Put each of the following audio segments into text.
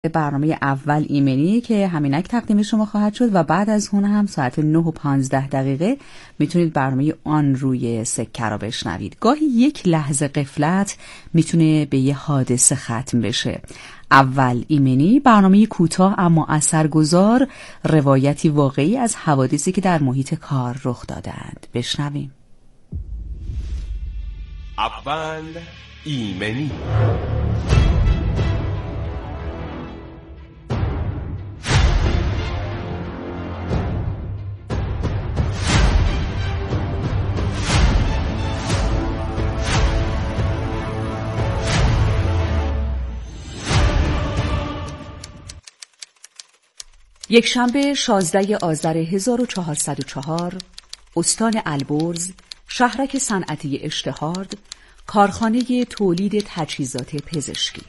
برنامه اول ایمنی که همینک تقدیم شما خواهد شد و بعد از اون هم ساعت 9:15 میتونید برنامه آن روی سکه را بشنوید. گاهی یک لحظه غفلت میتونه به یه حادثه ختم بشه. اول ایمنی، برنامه کوتاه اما اثرگذار، روایتی واقعی از حوادثی که در محیط کار رخ دادند. بشنویم. اول ایمنی. یکشنبه 16 آذر 1404، استان البرز، شهرک صنعتی اشتهارد، کارخانه تولید تجهیزات پزشکی.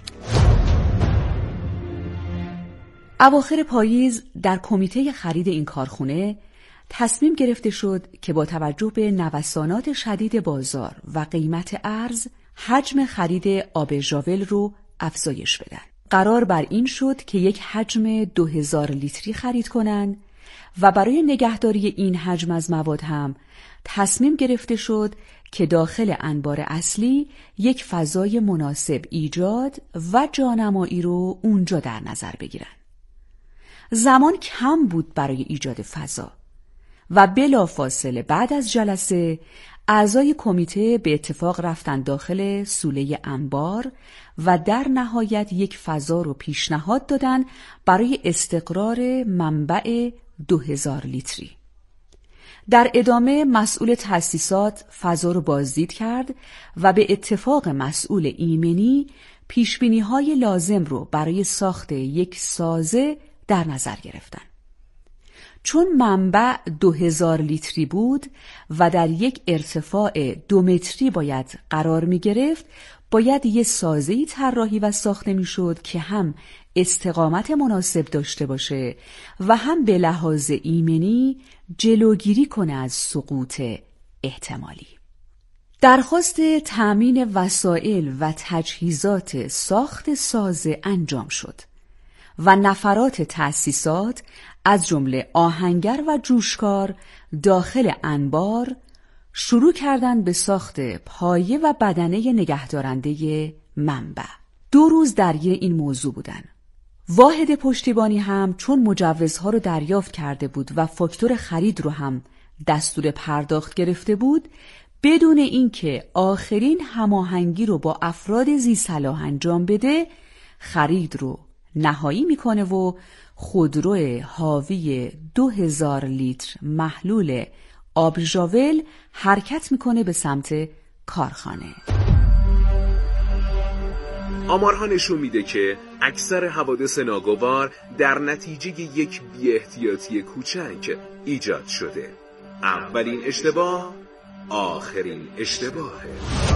اواخر پاییز در کمیته خرید این کارخانه تصمیم گرفته شد که با توجه به نوسانات شدید بازار و قیمت ارز، حجم خرید آب ژاول رو افزایش بدن. قرار بر این شد که یک حجم 2000 لیتری خرید کنند و برای نگهداری این حجم از مواد هم تصمیم گرفته شد که داخل انبار اصلی یک فضای مناسب ایجاد و جانمایی رو اونجا در نظر بگیرن. زمان کم بود برای ایجاد فضا و بلافاصله بعد از جلسه اعضای کمیته به اتفاق رفتن داخل سوله انبار و در نهایت یک فضا رو پیشنهاد دادن برای استقرار منبع 2000 لیتری. در ادامه مسئول تأسیسات فضا رو بازدید کرد و به اتفاق مسئول ایمنی پیشبینی‌های لازم رو برای ساخت یک سازه در نظر گرفتن. چون منبع 2000 لیتری بود و در یک ارتفاع 2 متری باید قرار می گرفت، باید یه سازه‌ای طراحی و ساخته می شد که هم استقامت مناسب داشته باشه و هم به لحاظ ایمنی جلوگیری کنه از سقوط احتمالی. درخواست تأمین وسایل و تجهیزات ساخت سازه انجام شد و نفرات تأسیسات از جمله آهنگر و جوشکار داخل انبار شروع کردند به ساخت پایه و بدنه نگهدارنده منبع. 2 روز درگیر این موضوع بودن. واحد پشتیبانی هم چون مجوزها رو دریافت کرده بود و فاکتور خرید رو هم دستور پرداخت گرفته بود، بدون اینکه آخرین هماهنگی رو با افراد ذی‌صلاح انجام بده، خرید رو نهایی میکنه و خودرو حاوی 2000 لیتر محلول آب ژاول حرکت میکنه به سمت کارخانه. آمارها نشون میده که اکثر حوادث ناگوار در نتیجه یک بی‌احتیاطی کوچک ایجاد شده. اولین اشتباه آخرین اشتباهه.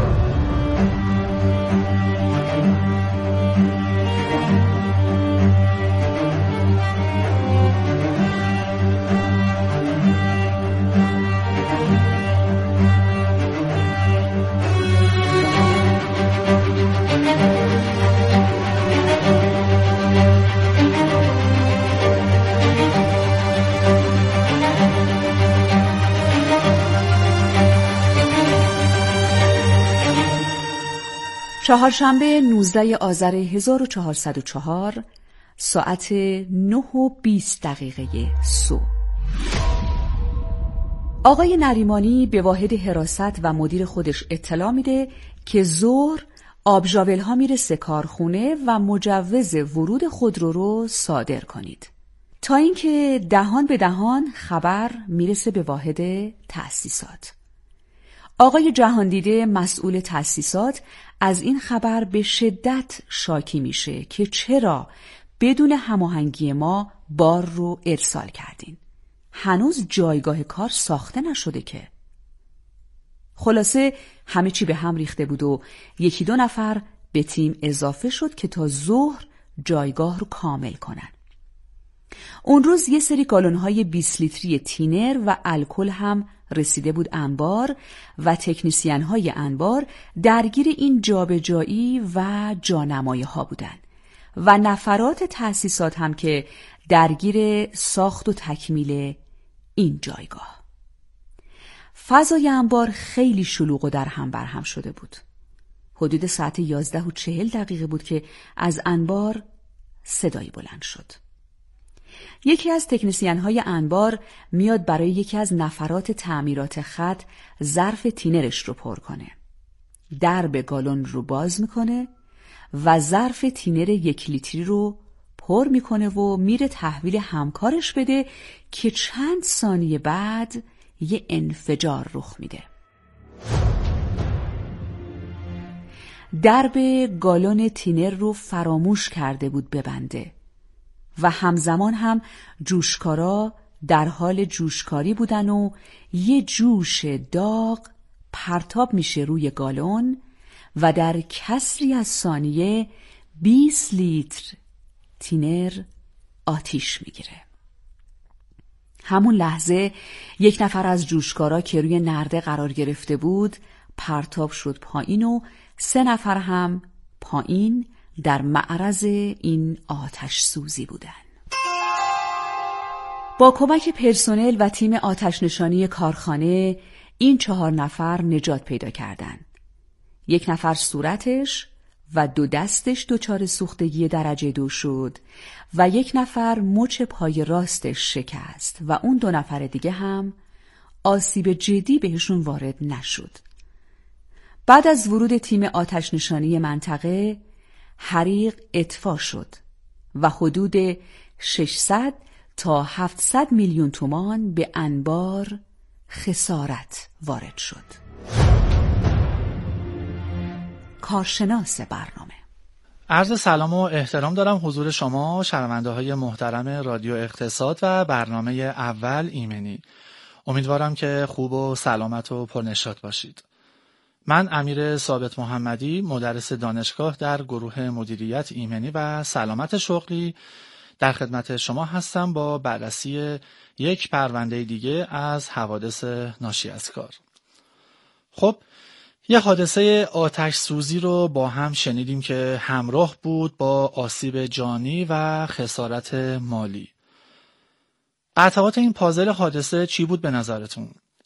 چهارشنبه 19 آذر 1404، ساعت 9:20 صبح. آقای نریمانی به واحد حراست و مدیر خودش اطلاع میده که ظهر آب ژاول ها میرسه کارخونه و مجوز ورود خودرو رو صادر کنید. تا اینکه دهان به دهان خبر میرسه به واحد تأسیسات. آقای جهاندیده مسئول تأسیسات از این خبر به شدت شاکی میشه که چرا بدون هماهنگی ما بار رو ارسال کردین. هنوز جایگاه کار ساخته نشده که. خلاصه همه چی به هم ریخته بود و 1-2 نفر به تیم اضافه شد که تا ظهر جایگاه رو کامل کنن. اون روز یه سری گالون‌های 20 لیتری تینر و الکل هم رسیده بود انبار و تکنیسیان‌های انبار درگیر این جابجایی و جانمایی ها بودن و نفرات تأسیسات هم که درگیر ساخت و تکمیل این جایگاه. فضای انبار خیلی شلوغ و در هم بر هم شده بود. حدود ساعت 11:40 بود که از انبار صدایی بلند شد. یکی از تکنسین‌های انبار میاد برای یکی از نفرات تعمیرات خط ظرف تینرش رو پر کنه. درب گالون رو باز میکنه و ظرف تینر 1 لیتری رو پر میکنه و میره تحویل همکارش بده که چند ثانیه بعد یه انفجار رخ میده. درب گالون تینر رو فراموش کرده بود ببنده و همزمان هم جوشکارا در حال جوشکاری بودن و یه جوش داغ پرتاب میشه روی گالون و در کسری از ثانیه 20 لیتر تینر آتیش میگیره. همون لحظه یک نفر از جوشکارا که روی نرده قرار گرفته بود پرتاب شد پایین و 3 نفر هم پایین در معرض این آتش سوزی بودن. با کمک پرسنل و تیم آتش نشانی کارخانه این 4 نفر نجات پیدا کردند. 1 نفر صورتش و 2 دستش دچار سوختگی درجه 2 شد و 1 نفر مچ پای راستش شکست و اون 2 نفر دیگه هم آسیب جدی بهشون وارد نشد. بعد از ورود تیم آتش نشانی منطقه حریق اطفاء شد و حدود 600 تا 700 میلیون تومان به انبار خسارت وارد شد. کارشناس برنامه: عرض سلام و احترام دارم حضور شما شنونده های محترم رادیو اقتصاد و برنامه اول ایمنی. امیدوارم که خوب و سلامت و پرنشاط باشید. من امیر ثابت محمدی، مدرس دانشگاه در گروه مدیریت ایمنی و سلامت شغلی در خدمت شما هستم با بررسی یک پرونده دیگه از حوادث ناشی از کار. خب، یه حادثه آتش سوزی رو با هم شنیدیم که همراه بود با آسیب جانی و خسارت مالی. قطعات این پازل حادثه چی بود به نظرتون؟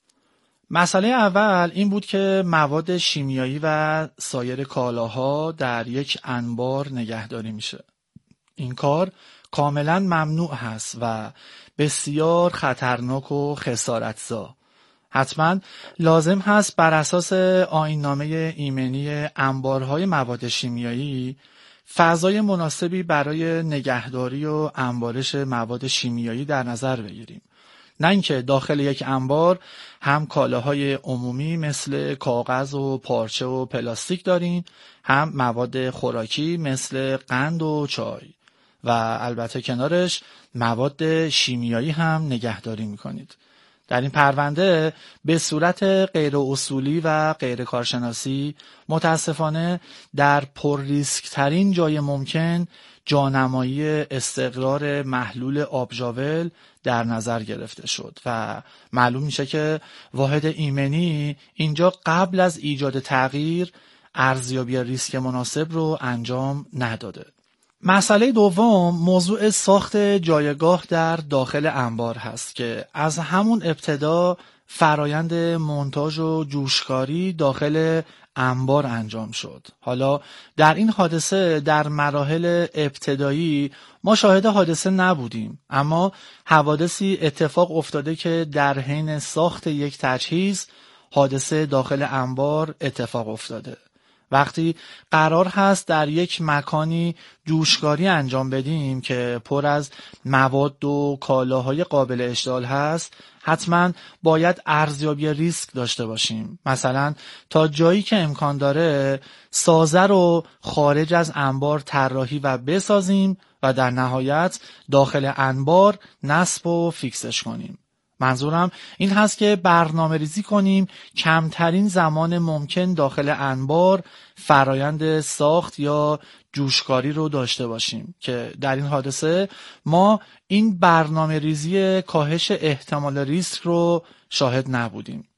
مسئله اول این بود که مواد شیمیایی و سایر کالاها در یک انبار نگهداری میشه. این کار کاملا ممنوع هست و بسیار خطرناک و خسارتزا. حتما لازم هست بر اساس آیین‌نامه ایمنی انبارهای مواد شیمیایی فضای مناسبی برای نگهداری و انبارش مواد شیمیایی در نظر بگیریم. نه اینکه داخل یک انبار هم کالاهای عمومی مثل کاغذ و پارچه و پلاستیک دارین، هم مواد خوراکی مثل قند و چای و البته کنارش مواد شیمیایی هم نگهداری میکنید. در این پرونده به صورت غیر اصولی و غیر کارشناسی متاسفانه در پر ریسک ترین جای ممکن جانمایی استقرار محلول آبژاول در نظر گرفته شد و معلوم میشه که واحد ایمنی اینجا قبل از ایجاد تغییر ارزیابی ریسک مناسب رو انجام نداده. مسئله دوم موضوع ساخت جایگاه در داخل انبار هست که از همون ابتدا فرایند مونتاژ و جوشکاری داخل انبار انجام شد. حالا در این حادثه در مراحل ابتدایی ما شاهد حادثه نبودیم، اما حوادثی اتفاق افتاده که در حین ساخت یک تجهیز حادثه داخل انبار اتفاق افتاده. وقتی قرار هست در یک مکانی جوشکاری انجام بدیم که پر از مواد و کالاهای قابل اشتعال هست، حتما باید ارزیابی ریسک داشته باشیم. مثلا تا جایی که امکان داره سازه رو خارج از انبار طراحی و بسازیم و در نهایت داخل انبار نصب و فیکسش کنیم. منظورم این هست که برنامه ریزی کنیم کمترین زمان ممکن داخل انبار فرایند ساخت یا جوشکاری رو داشته باشیم که در این حادثه ما این برنامه ریزی کاهش احتمال ریسک رو شاهد نبودیم.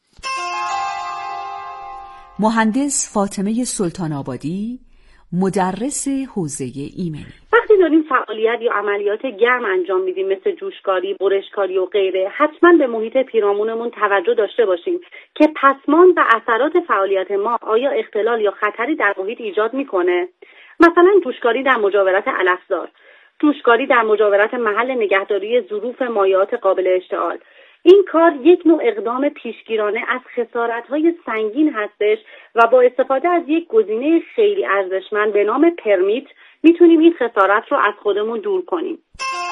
مهندس فاطمه سلطان آبادی، مدرس حوزه ایمنی: وقتی داریم فعالیت یا عملیات گرم انجام میدیم مثل جوشکاری، برشکاری و غیره، حتما به محیط پیرامونمون توجه داشته باشیم که پسماند و اثرات فعالیت ما آیا اختلال یا خطری در محیط ایجاد میکنه. مثلا جوشکاری در مجاورت علفزار، جوشکاری در مجاورت محل نگهداری ظروف مایعات قابل اشتعال. این کار یک نوع اقدام پیشگیرانه از خسارت‌های سنگین هستش و با استفاده از یک گزینه خیلی ارزشمند به نام پرمیت میتونیم این خسارت رو از خودمون دور کنیم.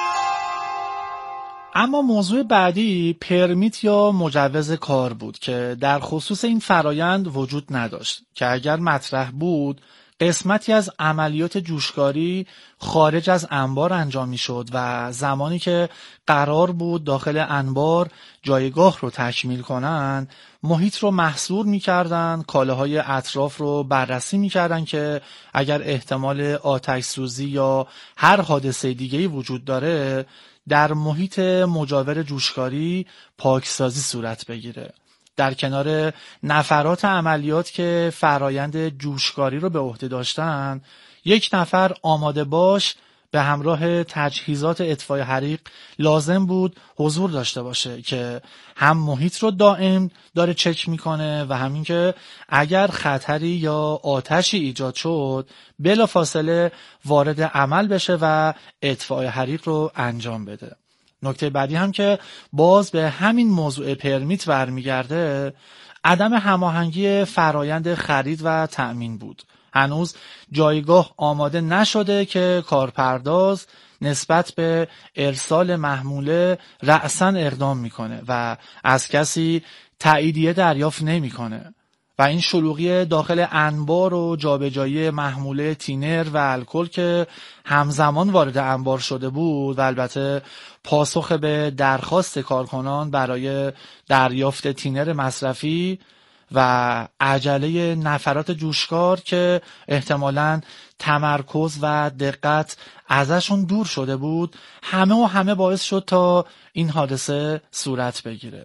اما موضوع بعدی پرمیت یا مجوز کار بود که در خصوص این فرایند وجود نداشت که اگر مطرح بود قسمتی از عملیات جوشکاری خارج از انبار انجام می شد و زمانی که قرار بود داخل انبار جایگاه رو تکمیل کنن محیط رو محصور می کردن، کالاهای اطراف رو بررسی می کردن که اگر احتمال آتش سوزی یا هر حادثه دیگه‌ای وجود داره در محیط مجاور جوشکاری پاکسازی صورت بگیره. در کنار نفرات عملیات که فرایند جوشکاری رو به عهده داشتن، یک نفر آماده باش به همراه تجهیزات اطفای حریق لازم بود حضور داشته باشه که هم محیط رو دائم داره چک میکنه و همین که اگر خطری یا آتشی ایجاد شد بلافاصله وارد عمل بشه و اطفای حریق رو انجام بده. نکته بعدی هم که باز به همین موضوع پرمیت برمیگرده عدم هماهنگی فرایند خرید و تأمین بود. هنوز جایگاه آماده نشده که کارپرداز نسبت به ارسال محموله رأساً اقدام میکنه و از کسی تاییدیه دریافت نمیکنه و این شلوغی داخل انبار و جابجایی محموله تینر و الکل که همزمان وارد انبار شده بود و البته پاسخ به درخواست کارکنان برای دریافت تینر مصرفی و عجله نفرات جوشکار که احتمالاً تمرکز و دقت ازشون دور شده بود همه باعث شد تا این حادثه صورت بگیره.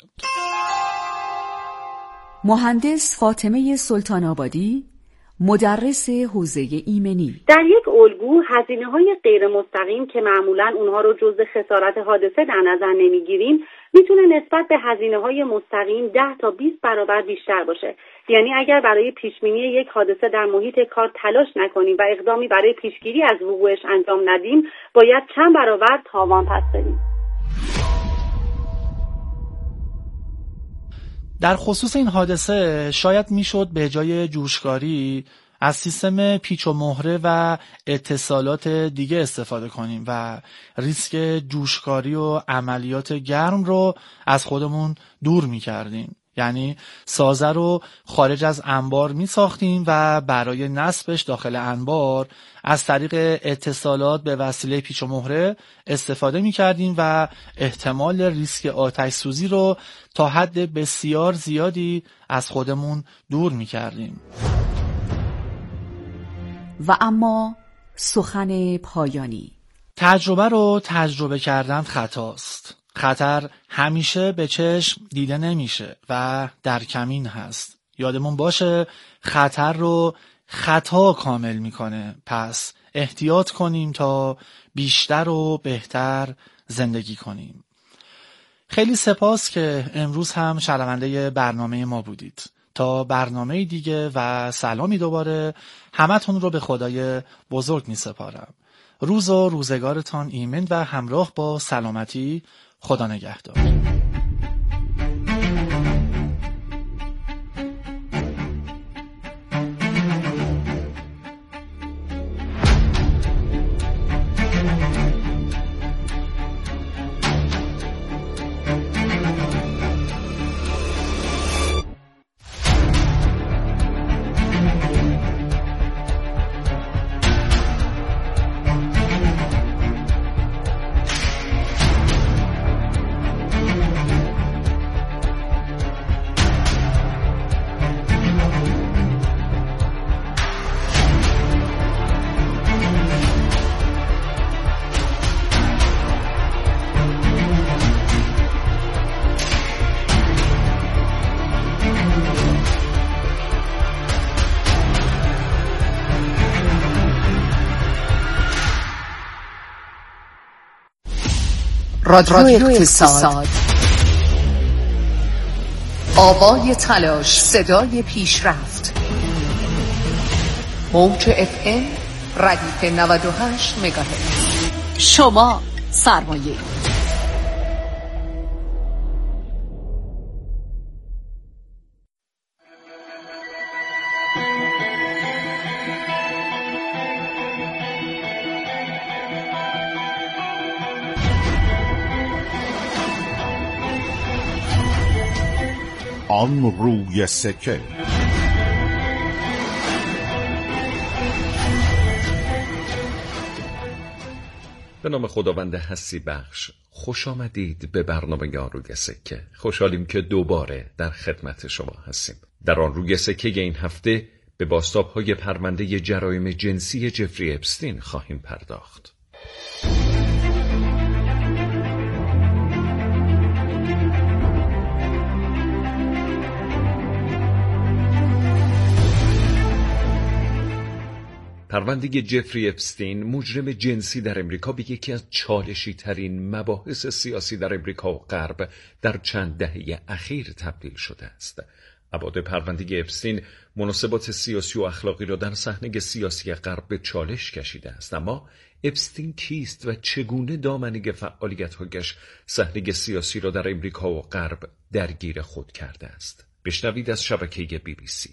مهندس فاطمه سلطان آبادی، مدرس حوزه ایمنی: در یک الگو هزینه‌های غیر مستقیم که معمولاً اونها رو جزء خسارت حادثه در نظر نمیگیریم میتونه نسبت به هزینه‌های مستقیم 10 تا 20 برابر بیشتر باشه. یعنی اگر برای پیشبینی یک حادثه در محیط کار تلاش نکنیم و اقدامی برای پیشگیری از وقوعش انجام ندیم باید چند برابر تاوان پس بدیم. در خصوص این حادثه شاید میشد به جای جوشکاری از سیستم پیچ و مهره و اتصالات دیگه استفاده کنیم و ریسک جوشکاری و عملیات گرم رو از خودمون دور میکردیم. یعنی سازه رو خارج از انبار می ساختیم و برای نصبش داخل انبار از طریق اتصالات به وسیله پیچ و مهره استفاده می کردیم و احتمال ریسک آتش سوزی رو تا حد بسیار زیادی از خودمون دور می کردیم. و اما سخن پایانی: تجربه رو تجربه کردن خطاست. خطر همیشه به چشم دیده نمیشه و در کمین هست. یادمون باشه خطر رو خطا کامل میکنه. پس احتیاط کنیم تا بیشتر و بهتر زندگی کنیم. خیلی سپاس که امروز هم شنونده برنامه ما بودید. تا برنامه دیگه و سلامی دوباره همتون رو به خدای بزرگ می سپارم. روز و روزگارتان ایمن و همراه با سلامتی. خدا نگهدار. رادیو اقتصاد، آوای تلاش، صدای پیشرفت. موج FM ردیف 98 مگاهرتز. شما سرمایه. آن روی سکه. به نام خداوند هستی بخش، خوش آمدید به برنامه آن روی سکه. خوشحالیم که دوباره در خدمت شما هستیم. در آن روی سکه این هفته به بازتاب‌های پرونده جرایم جنسی جفری اپستین خواهیم پرداخت. پرونده جفری اپستین، مجرم جنسی در امریکا، به یکی از چالشی ترین مباحث سیاسی در امریکا و غرب در چند دهه اخیر تبدیل شده است. ابعاد پرونده اپستین مناسبات سیاسی و اخلاقی را در صحنه سیاسی غرب به چالش کشیده است. اما اپستین کیست و چگونه دامنه فعالیت‌هایش صحنه سیاسی را در امریکا و غرب درگیر خود کرده است؟ بشنوید از شبکه BBC.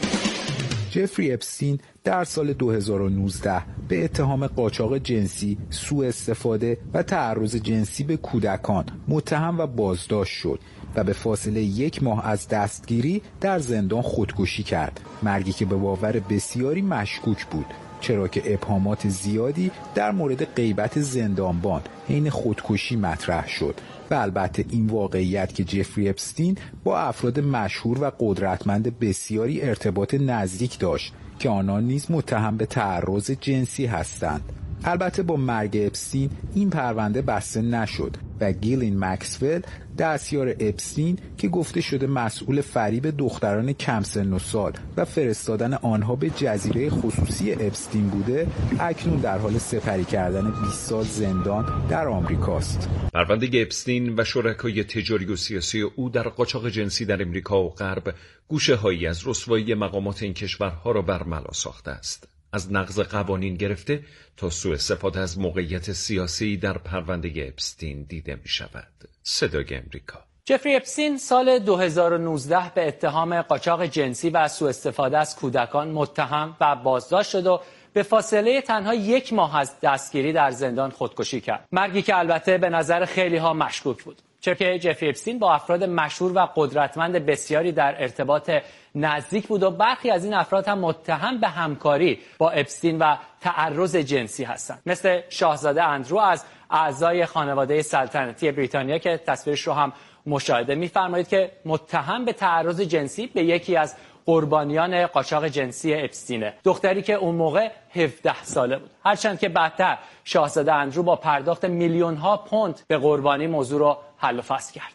جفری اپستین در سال 2019 به اتهام قاچاق جنسی، سوء استفاده و تعرض جنسی به کودکان متهم و بازداشت شد و به فاصله 1 ماه از دستگیری در زندان خودکشی کرد. مرگی که به باور بسیاری مشکوک بود، چرا که ابهامات زیادی در مورد غیبت زندانبان حین خودکشی مطرح شد و البته این واقعیت که جفری اپستین با افراد مشهور و قدرتمند بسیاری ارتباط نزدیک داشت که آنان نیز متهم به تعرض جنسی هستند. البته با مرگ اپستین این پرونده بسته نشد و گیلین مکسول، دستیار اپستین که گفته شده مسئول فریب دختران کم سن و سال و فرستادن آنها به جزیره خصوصی اپستین بوده، اکنون در حال سپری کردن 20 سال زندان در آمریکاست. پرونده اپستین و شرکای تجاری و سیاسی او در قاچاق جنسی در امریکا و غرب گوشه‌هایی از رسوایی مقامات این کشورها را برملا ساخته است. از نقض قوانین گرفته تا سوء استفاده از موقعیت سیاسی در پرونده اپستین دیده می شود. صدای امریکا. جفری اپستین سال 2019 به اتهام قاچاق جنسی و سوء استفاده از کودکان متهم و بازداشت شد و به فاصله تنها 1 ماه از دستگیری در زندان خودکشی کرد. مرگی که البته به نظر خیلی ها مشکوک بود، چرا که جفری اپستین با افراد مشهور و قدرتمند بسیاری در ارتباط نزدیک بود و برخی از این افراد هم متهم به همکاری با اپستین و تعرض جنسی هستند، مثل شاهزاده اندرو از اعضای خانواده سلطنتی بریتانیا که تصویرش رو هم مشاهده می‌فرمایید که متهم به تعرض جنسی به یکی از قربانیان قاچاق جنسی اپستینه، دختری که اون موقع 17 ساله بود. هرچند که بعدتر شاهزاده اندرو با پرداخت میلیون‌ها پوند به قربانی موضوع رو حل و فصل کرد.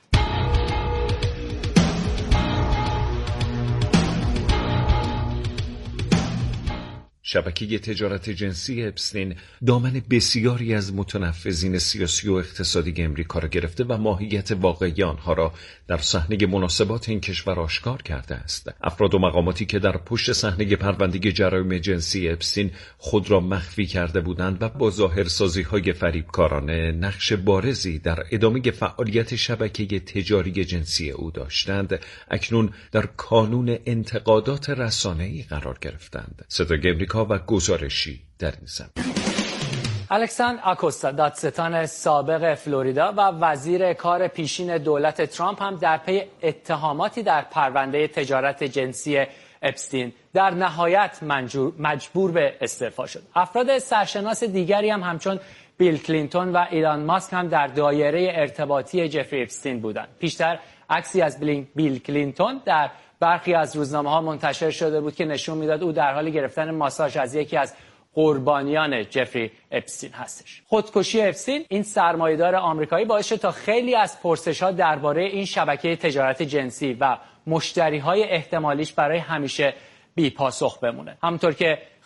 شبکه تجارت جنسی اپستین دامن بسیاری از متنفذین سیاسی و اقتصادی امریکا را گرفته و ماهیت واقعی آنها را در صحنه مناسبات این کشور آشکار کرده است. افراد و مقاماتی که در پشت صحنه پرونده جرایم جنسی اپستین خود را مخفی کرده بودند و با ظاهرسازی‌های فریبکارانه نقش بارزی در ادامه فعالیت شبکه تجاری جنسی او داشتند، اکنون در کانون انتقادات رسانه‌ای قرار گرفتند. صدای امریکا و گزارشی در این زمینه. الکساندر آکوستا، دادستان سابق فلوریدا و وزیر کار پیشین دولت ترامپ هم در پی اتهاماتی در پرونده تجارت جنسی اپستین در نهایت مجبور به استعفا شد. افراد سرشناس دیگری هم همچون بیل کلینتون و ایلان ماسک هم در دایره ارتباطی جفری اپستین بودند. پیشتر عکسی از بیل کلینتون در برخی از روزنامه‌ها منتشر شده بود که نشون میداد او در حال گرفتن ماساژ از یکی از قربانیان جفری اپستین هستش. خودکشی اپستین، این سرمایه‌دار آمریکایی، باعث شد تا خیلی از پرسش‌ها درباره این شبکه تجارت جنسی و مشتری‌های احتمالیش برای همیشه بی پاسخ بمونه. همونطور که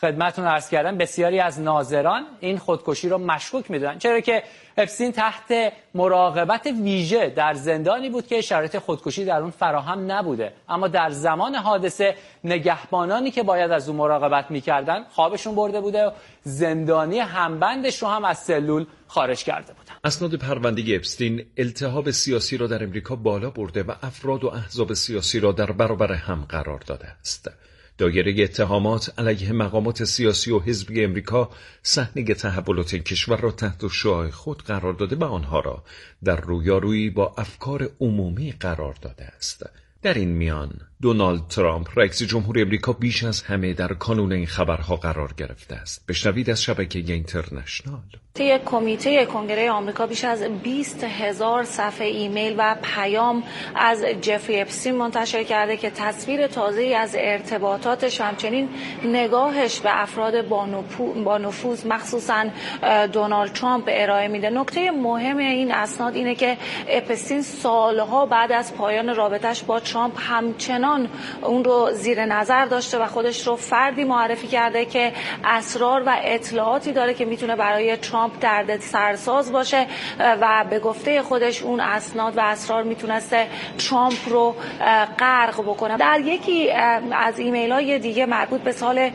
خدمتتون عرض کردم بسیاری از ناظران این خودکشی رو مشکوک می‌دونن، چرا که اپستین تحت مراقبت ویژه در زندانی بود که شرایط خودکشی در اون فراهم نبوده، اما در زمان حادثه نگهبانانی که باید از اون مراقبت می‌کردن خوابشون برده بوده و زندانی همبندش رو هم از سلول خارج کرده بودن. اسناد پرونده اپستین التهاب سیاسی را در امریکا بالا برده و افراد و احزاب سیاسی را در برابر هم قرار داده است. دایره اتهامات علیه مقامات سیاسی و حزبی امریکا صحنه تحولات کشور را تحت شعاع خود قرار داده و آنها را در رویارویی با افکار عمومی قرار داده است. در این میان دونالد ترامپ رئیس جمهور امریکا بیش از همه در کانون این خبرها قرار گرفته است. بشنوید از شبکه اینترنشنال. کمیته کنگره آمریکا بیش از 20,000 صفحه ایمیل و پیام از جفری اپستین منتشر کرده که تصویر تازه‌ای از ارتباطاتش و همچنین نگاهش به افراد با نفوذ مخصوصا دونالد ترامپ ارائه میده. نکته مهم این اسناد اینه که اپستین سالها بعد از پایان رابطش با ترامپ همچنان اون رو زیر نظر داشته و خودش رو فردی معرفی کرده که اسرار و اطلاعاتی داره که میتونه برای ترامپ درد سرساز باشه و به گفته خودش اون اسناد و اسرار میتونسته ترامپ رو غرق بکنه. در یکی از ایمیل‌های دیگه مربوط به سال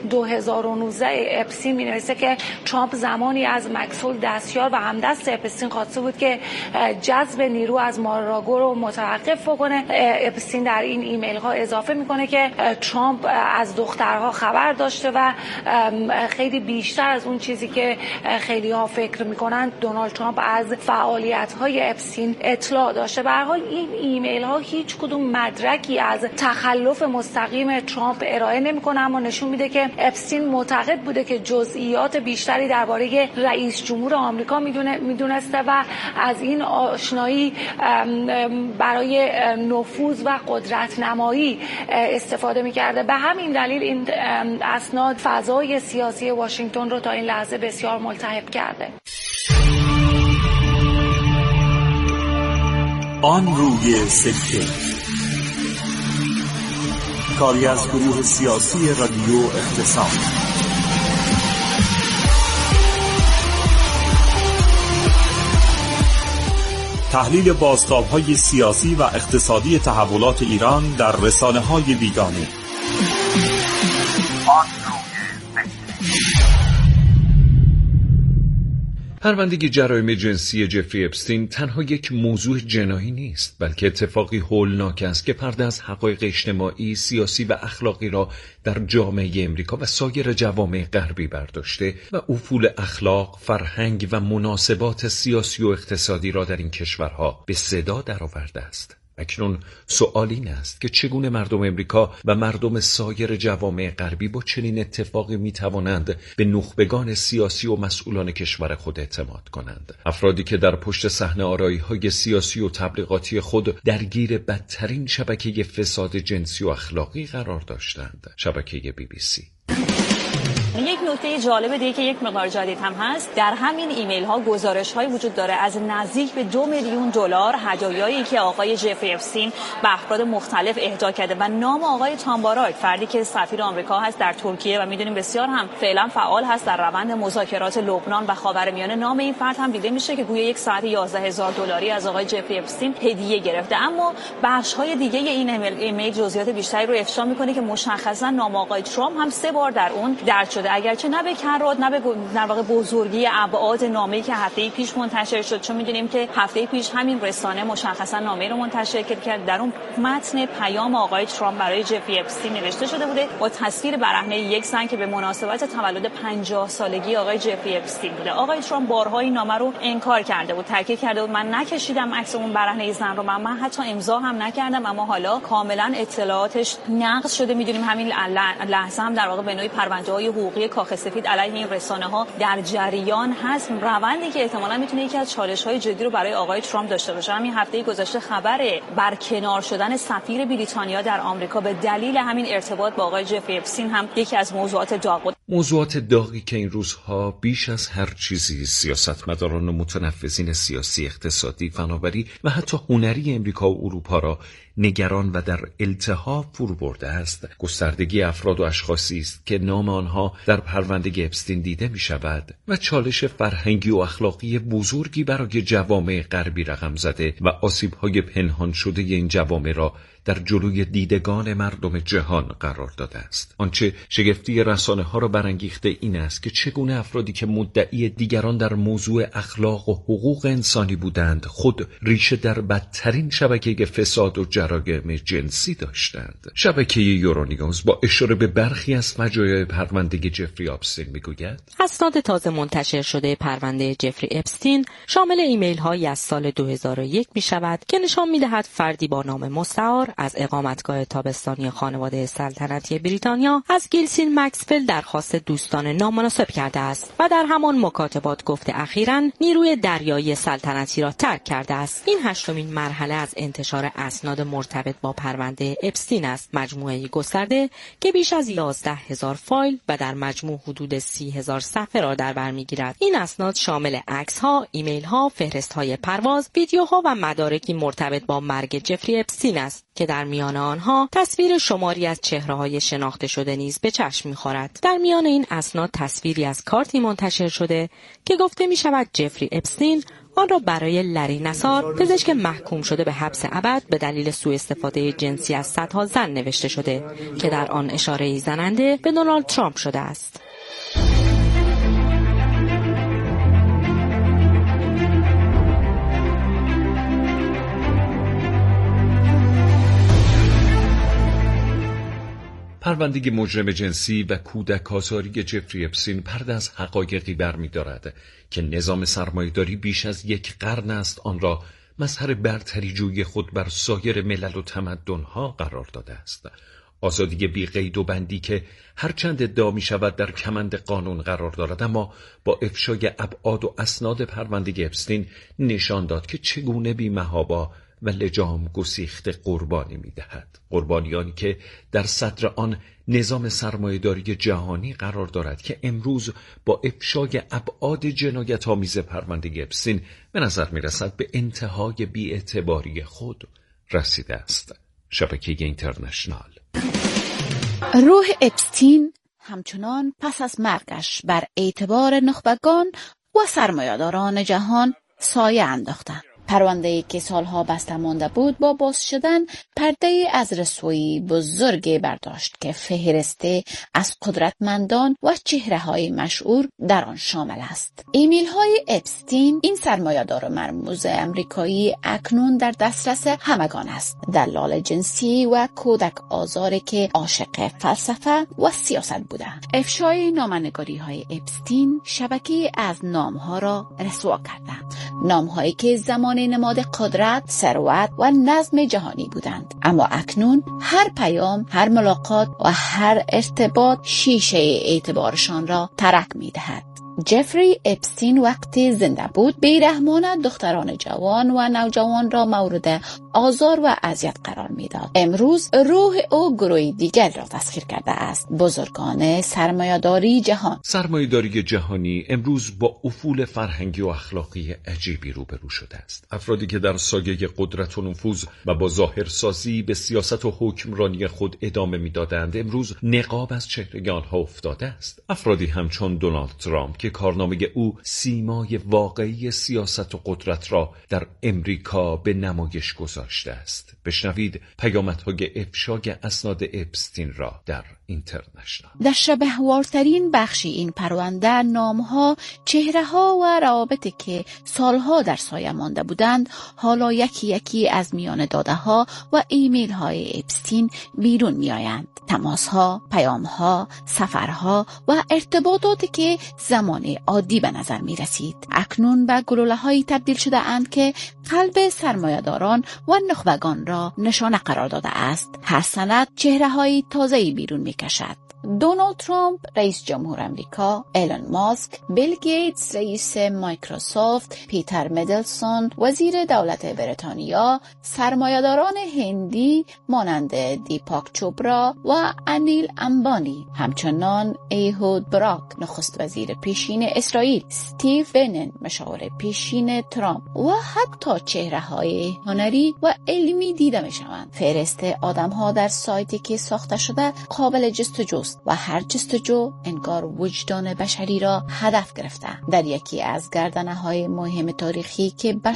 2019 اپستین می‌نویسه که ترامپ زمانی از مکسول دستیار و همدست اپستین خواسته بود که جذب نیرو از مارالاگو رو متوقف بکنه. اپستین در این ایمیل‌ها اضافه میکنه که ترامپ از دخترها خبر داشته و خیلی بیشتر از اون چیزی که خیلی ها فکر میکنن دونالد ترامپ از فعالیت‌های اپستین اطلاع داشته. به هر حال این ایمیل ها هیچ کدوم مدرکی از تخلف مستقیم ترامپ ارائه نمیکنه، اما نشون میده که اپستین معتقد بوده که جزئیات بیشتری درباره رئیس جمهور آمریکا میدونسته و از این آشنایی برای نفوذ و قدرت نمایی استفاده میکرده. به همین دلیل این اسناد فضای سیاسی واشنگتن رو تا این لحظه بسیار ملتهب کرده. آن روی سکه، کاری از گروه سیاسی رادیو اقتصاد. تحلیل بازتاب‌های سیاسی و اقتصادی تحولات ایران در رسانه‌های بیگانه. پرونده جرایم جنسی جفری اپستین تنها یک موضوع جنایی نیست، بلکه اتفاقی هولناک است که پرده از حقایق اجتماعی، سیاسی و اخلاقی را در جامعه امریکا و سایر جوامع غربی برداشته و افول اخلاق، فرهنگ و مناسبات سیاسی و اقتصادی را در این کشورها به صدا درآورده است. اکنون سؤال این است که چگونه مردم امریکا و مردم سایر جوامع غربی با چنین اتفاقی میتوانند به نخبگان سیاسی و مسئولان کشور خود اعتماد کنند. افرادی که در پشت صحنه آرایی‌های سیاسی و تبلیغاتی خود درگیر بدترین شبکه فساد جنسی و اخلاقی قرار داشتند. شبکه BBC. یک نکته جالب دیگه که یک مقدار جدید هم هست، در همین ایمیل ها گزارش های وجود داره از نزدیک به $2 میلیون هدایایی که آقای جفری اپستین به افراد مختلف اهدا کرده و نام آقای تام باراک، فردی که سفیر آمریکا هست در ترکیه و میدونیم بسیار هم فعلا فعال هست در روند مذاکرات لبنان و خاورمیانه، نام این فرد هم دیده میشه که گویا یک ساعت $11,000 از آقای جفری اپستین هدیه گرفته. اما بخش های دیگه این ایمیل جزئیات بیشتری رو افشا میکنه که مشخصا نام آقای ترامپ هم 3 بار در اون درج شده، اگرچه نه به کرات نه به در واقع بزرگی ابعاد نامه‌ای که هفته پیش منتشر شد، چون می‌دونیم که هفته پیش همین رسانه مشخصا نامه‌ای رو منتشر کرد در اون متن پیام آقای ترامپ برای جفری اپستین نوشته شده بوده با تصویر برهنه یک زن که به مناسبت تولد 50 سالگی آقای جفری اپستین بوده. آقای ترامپ بارها این نامه رو انکار کرده بود، تاکید کرده بود من نکشیدم عکس اون برهنه زن رو، من حتی امضا هم نکردم، اما حالا کاملا اطلاعاتش نقض شده. می‌دونیم همین لحظه هم در واقع به نوعی پرونده‌های حقوقی کاخ سفید علیه این رسانه‌ها در جریان هست، روندی که احتمالاً میتونه یکی از چالش‌های جدی رو برای آقای ترامپ داشته باشه. همین هفته گذشته خبر برکنار شدن سفیر بریتانیا در آمریکا به دلیل همین ارتباط با آقای جفری اپستین هم یکی از موضوعات داغ بود. موضوعات داغی که این روزها بیش از هر چیزی سیاستمداران و متنفذین سیاسی، اقتصادی، فناوری و حتی هنری امریکا و اروپا را نگران و در التهاب فرو برده است، گستردگی افراد و اشخاصی است که نام آنها در پرونده اپستین دیده می شود و چالش فرهنگی و اخلاقی بزرگی برای جوامع غربی رقم زده و آسیب‌های پنهان شده این جوامع را در جلوی دیدگان مردم جهان قرار داده است. آنچه شگفتی رسانه‌ها را برانگیخته این است که چگونه افرادی که مدعی دیگران در موضوع اخلاق و حقوق انسانی بودند، خود ریشه در بدترین شبکه فساد و جرایم جنسی داشتند. شبکه یورونیوز با اشاره به برخی از فجایع پرونده جفری اپستین میگوید: اسناد تازه منتشر شده پرونده جفری اپستین شامل ایمیل‌هایی از سال 2001 می‌شود که نشان می‌دهد فردی با نام مستعار از اقامتگاه تابستانی خانواده سلطنتی بریتانیا از گیلسین مکسول درخواست دوستان نامناسب کرده است و در همان مکاتبات گفته اخیراً نیروی دریایی سلطنتی را ترک کرده است. این هشتمین مرحله از انتشار اسناد مرتبط با پرونده اپستین است، مجموعه‌ای گسترده که بیش از 11,000 فایل و در مجموع حدود 30,000 صفحه را در بر می‌گیرد. این اسناد شامل عکس‌ها، ایمیل‌ها، فهرست‌های پرواز، ویدیوها و مدارکی مرتبط با مرگ جفری اپستین است که در میان آنها تصویر شماری از چهره‌های شناخته شده نیز به چشم می‌خورد. در میان این اسناد تصویری از کارتی منتشر شده که گفته می‌شود جفری اپستین آن را برای لری نصار، پزشک محکوم شده به حبس ابد به دلیل سوء استفاده جنسی از صدها زن نوشته شده که در آن اشاره‌ای زننده به دونالد ترامپ شده است. پرونده مجرم جنسی و کودک آزاری جفری اپستین پرده از حقایقی برمی‌دارد که نظام سرمایه‌داری بیش از یک قرن است آن را مظهر برتری جوی خود بر سایر ملل و تمدن‌ها قرار داده است. آزادی بی قید و بندی که هرچند ادعا می‌شود در کمند قانون قرار دارد، اما با افشای ابعاد و اسناد پرونده اپستین نشان داد که چگونه بی‌محابا و لجام گسیخته قربانی می‌دهد. قربانیانی که در صدر آن نظام سرمایه‌داری جهانی قرار دارد که امروز با افشای ابعاد جنایت‌آمیز پرونده اپستین به نظر می‌رسد به انتهای بی‌اعتباری خود رسیده است. شبکه اینترنشنال. روح اپستین همچنان پس از مرگش بر اعتبار نخبگان و سرمایه‌داران جهان سایه انداختند. پرونده‌ای که سالها بسته مانده بود با باز شدن پرده از رسوایی بزرگی برداشت که فهرسته از قدرتمندان و چهره‌های مشهور در آن شامل است. ایمیل‌های اپستین، این سرمایه‌دار مرموز آمریکایی، اکنون در دسترس همگان است. دلال جنسی و کودک آزاری که عاشق فلسفه و سیاست بوده. افشای نامنگاری‌های اپستین شبکه‌ای از نام‌ها را رسوا کرده. نام‌هایی که زمان نماد قدرت، ثروت و نظم جهانی بودند، اما اکنون هر پیام، هر ملاقات و هر ارتباط شیشه اعتبارشان را ترک می‌دهد. جفری اپستین وقتی زنده بود بیرحمانه دختران جوان و نوجوان را مورد آزار و اذیت قرار میداد. امروز روح او گروه دیگر را تسخیر کرده است. بزرگان سرمایه‌داری جهان. سرمایه‌داری جهانی امروز با افول فرهنگی و اخلاقی عجیبی روبرو شده است. افرادی که در سایه قدرت و نفوذ و با ظاهرسازی به سیاست و حکمرانی خود ادامه میدادند، امروز نقاب از چهره آنها افتاده است. افرادی همچون دونالد ترامپ که کارنامه او سیمای واقعی سیاست و قدرت را در امریکا به نمایش گذاشته است. بشنوید پیامدهای افشای اسناد اپستین را در اینترنشنال. در شبه‌وارترین بخشی این پرونده نام‌ها، چهره‌ها و روابطی که سالها در سایه مانده بودند حالا یکی یکی از میان داده‌ها و ایمیل‌های اپستین بیرون می‌آیند. تماس‌ها، پیام‌ها، سفرها و ارتباطاتی که زمان عادی به نظر می‌رسید اکنون به گلوله‌هایی تبدیل شده اند که قلب سرمایه‌داران و نخبگان را نشانه قرار داده است. هر سند چهره‌های تازه‌ای بیرون می‌کشد. دونالد ترامپ رئیس جمهور آمریکا، ایلون ماسک، بیل گیتس رئیس مایکروسافت، پیتر میدلسون وزیر دولت بریتانیا، سرمایه‌داران هندی مانند دیپاک چوپرا و انیل امبانی، همچنان ایهود براک نخست وزیر پیشین اسرائیل، استیو بنن مشاور پیشین ترامپ و حتی چهره‌های هنری و علمی دیده می‌شوند. فهرست آدم‌ها در سایتی که ساخته شده قابل جستجوست و هر جستجو انگار وجدان بشری را هدف گرفته. در یکی از گردنه‌های مهم تاریخی که